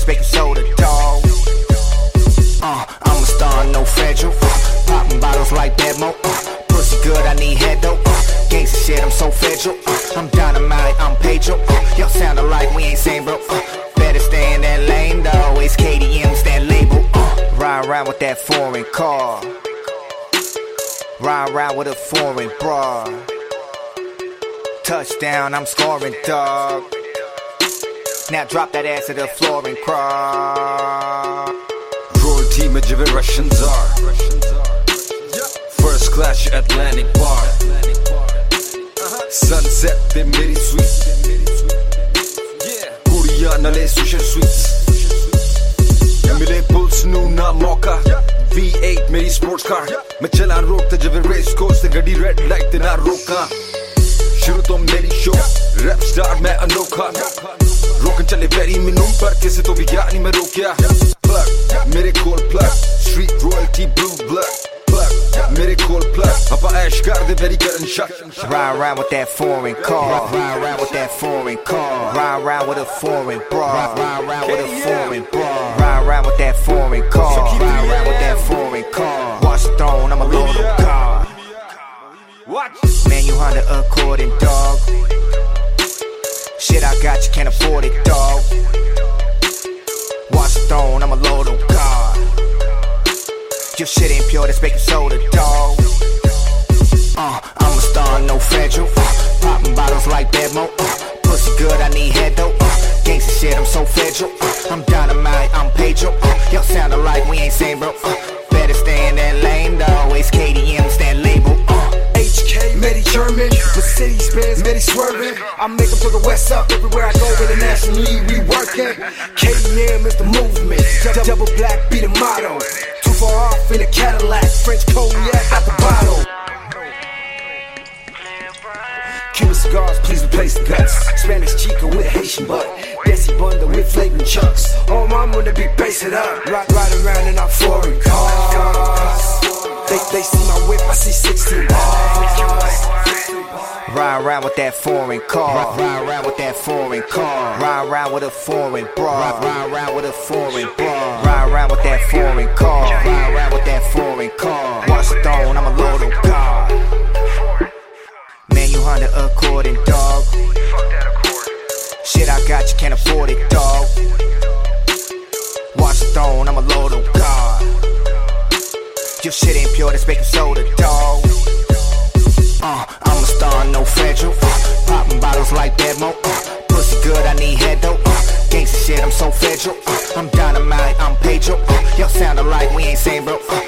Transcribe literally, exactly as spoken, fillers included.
that's baking soda, dog. Uh, I'm a star, no federal. Uh, popping bottles like Bedmo. Uh, pussy good, I need head though. Uh, gangsta shit, I'm so federal. Uh, I'm dynamite, I'm Pedro. Uh, y'all sound alike, we ain't same, bro. Uh, better stay in that lane though. It's K D M's that label. Uh, ride around with that foreign car. Ride around with a foreign bra. Touchdown, I'm scoring, dog. Now drop that ass to the floor and cry. Royalty में जिवे Russians are. First class Atlantic bar. Sunset पे मेरी suite. कुड़ियां नले सुशर sweets. मिले pools नू ना मौका. V eight मेरी sports car. मैं चला रोकता जिवे race course ते गड्डी red light ते ना रोका. शुरू तो मेरी शो रैप स्टार मैं अनोखा रोकन चले वेरी मिनूम पर किसी तो भी यार नहीं मैं रोकिया प्लग मेरे कोल plug street royalty blue blood plug मेरे कोल प्लग अपा ऐश कर दे वेरी करन शट ride around with that foreign car ride around with that foreign car ride around with a foreign bra ride around with a foreign bra ride around with that foreign car ride around with that foreign car watch the throne I'm a lord of God. Man, you Honda According, dog. Shit I got, you can't afford it, dog. Watch the throne, I'm a lord of God. Your shit ain't pure, that's baking soda, dog. Uh, I'm a star, no federal. Uh, popping bottles like Bedmo. Uh, pussy good, I need head though. Uh, gangsta shit, I'm so federal. Uh, I'm dynamite, I'm Pedro. Uh, y'all sound alike, we ain't same, bro. Uh, better stay in that lane though. It's K D M's that label. Uh, Medi German, Mercedes Benz, Medi swerving. I make them to the west up everywhere I go. Internationally, we working. K D M is the movement. Double black be the motto. Too far off in a Cadillac. French cognac out the bottle. Cuban cigars, please replace the guts. Spanish chica with Haitian butt. Bessie Bunda with flavoring chucks. Oh, mom wanna be bass it up. Ride, ride around in our foreign cars. They, they see my whip, I see sixteen bars. Ride around with that foreign car. Ride around with that foreign car. Ride around with a foreign bra. Ride around with a foreign bra. Ride around with that foreign car. Ride around with that foreign car. Watch the throne, I'm a lord of God. Man, you Honda According, dog. Shit I got, you can't afford it, dog. Watch the throne, I'm a lord of God. Your shit ain't pure, that's baking soda, dog. Uh, I'm a star, no federal. Uh, popping bottles like Bedmo. Uh, pussy good, I need head though. Uh, gangsta shit, I'm so federal. Uh, I'm dynamite, I'm Pedro. Uh, y'all sound alike, we ain't same, bro. Uh,